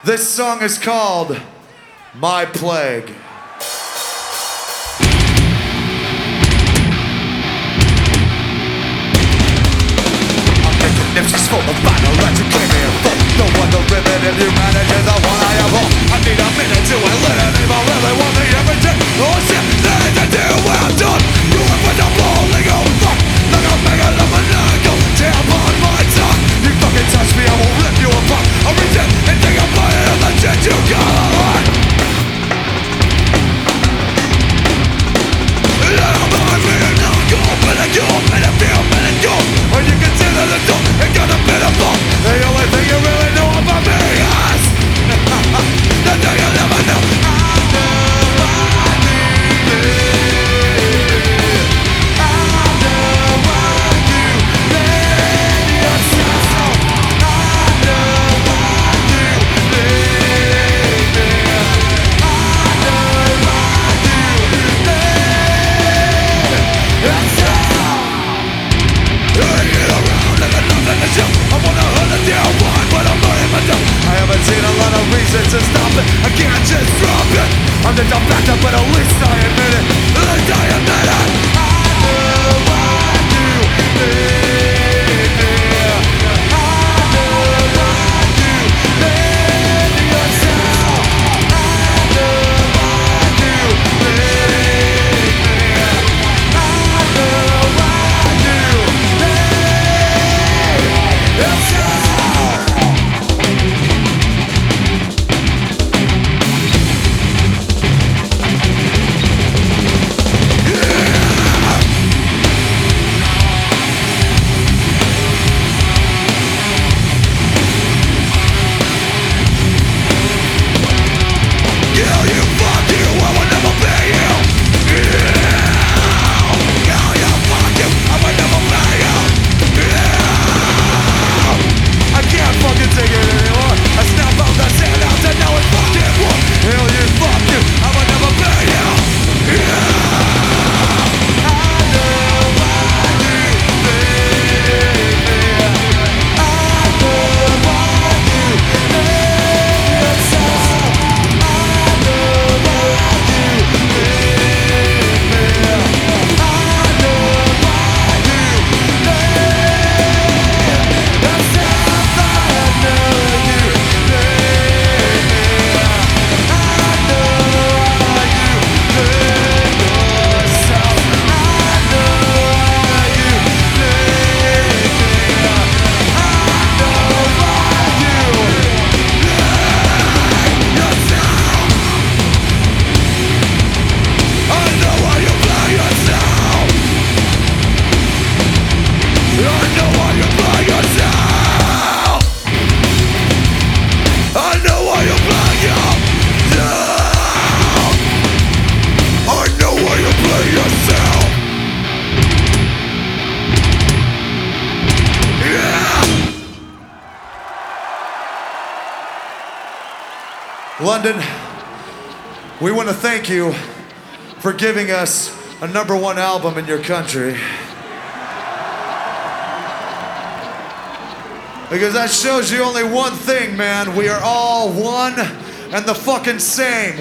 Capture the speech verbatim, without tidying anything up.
This song is called My Plague. I'm making nifties full of vinyl that you came here for. No wonder ribbon if humanity is the one I have all. I need a minute to enlighten if I really want the everything. Oh shit, nothing to do when I'm done. You are with the bowling, oh fuck. Like a megalomaniacal damn on my tongue. You fucking touch me, I will rip you apart. I'll reach in and take a bite of the shit you got a heart. And I'm behind me and now go, but I go, but I feel, but I go. When you consider the door, it got a bit of fun. The only thing you really know about me is the thing you never know. I know I need it. I know why you made yourself. I know why you made me. I know why you made yourself. I get around like a nothing to show. I wanna hunt it down one, but I'm not in my dump. I haven't seen a lot of reasons to stop it. I can't just drop it. I'm the dumb backed up, but at least I admit it. At least I admit it. I know why you made me. I know why you made yourself. I know why you made me. I know why you made yourself. London, we want to thank you for giving us a number one album in your country. Because that shows you only one thing, man. We are all one and the fucking same.